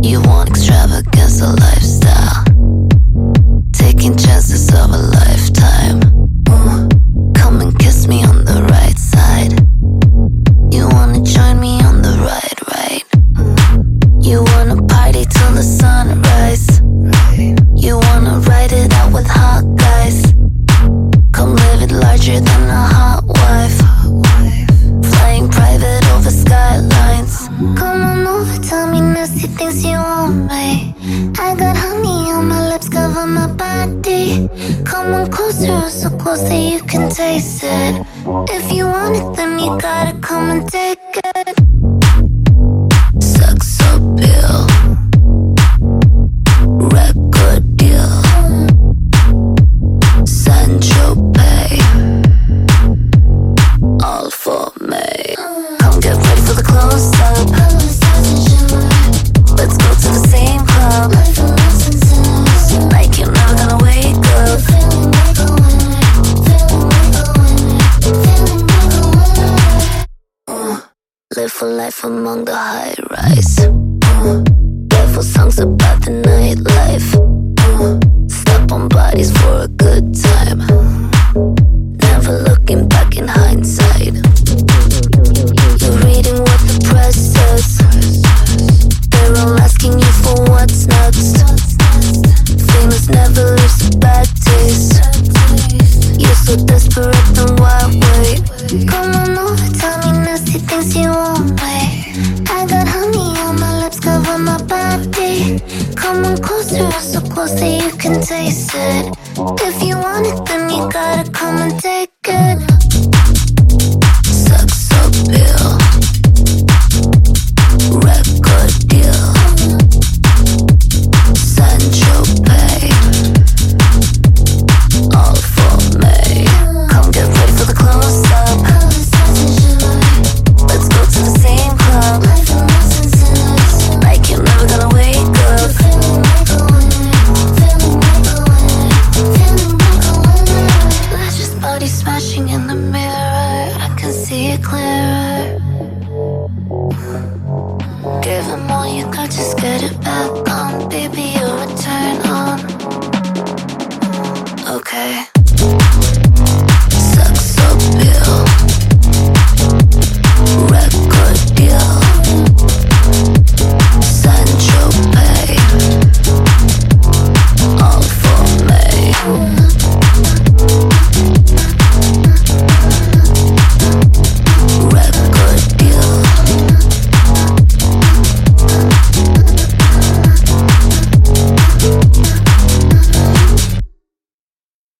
You want extravagance, a lifestyle, taking chances of a lifetime. Come and kiss me on the right side. You wanna join me on the ride, right? You wanna party till the sunrise. You wanna ride it out with hot guys. Come live it larger than a hot wife, flying private over skylines. Come on over, tell me nasty things you want me. I got honey on my lips, cover my body. Come on closer, so close that you can taste it. If you want it, then you gotta come and take it. Sex appeal, record deal, Saint-Tropez, all for me. Come get ready for the close-up. Let's go to the same club, like you're never gonna wake up. Live for life among the high-rise. Devil songs about the nightlife. Step on bodies for a good time. Never looking back in hindsight. You're reading what the press says. They're all asking you for what's next. Famous never leaves a bad taste. You're so desperate, then why wait? Come on over, tell me nasty things you want me. I got honey on my lips, cover my body. Come on closer, so close that you can taste it. If you want it, then you gotta come and take it. Sex appeal, record deal, Saint-Tropez, all for me. Come get ready for the close-up. Let's go to the same club, like you're never gonna wake up. Let's just body smashing in the mirror, I can see it clearer. Give 'em all you got, just get it back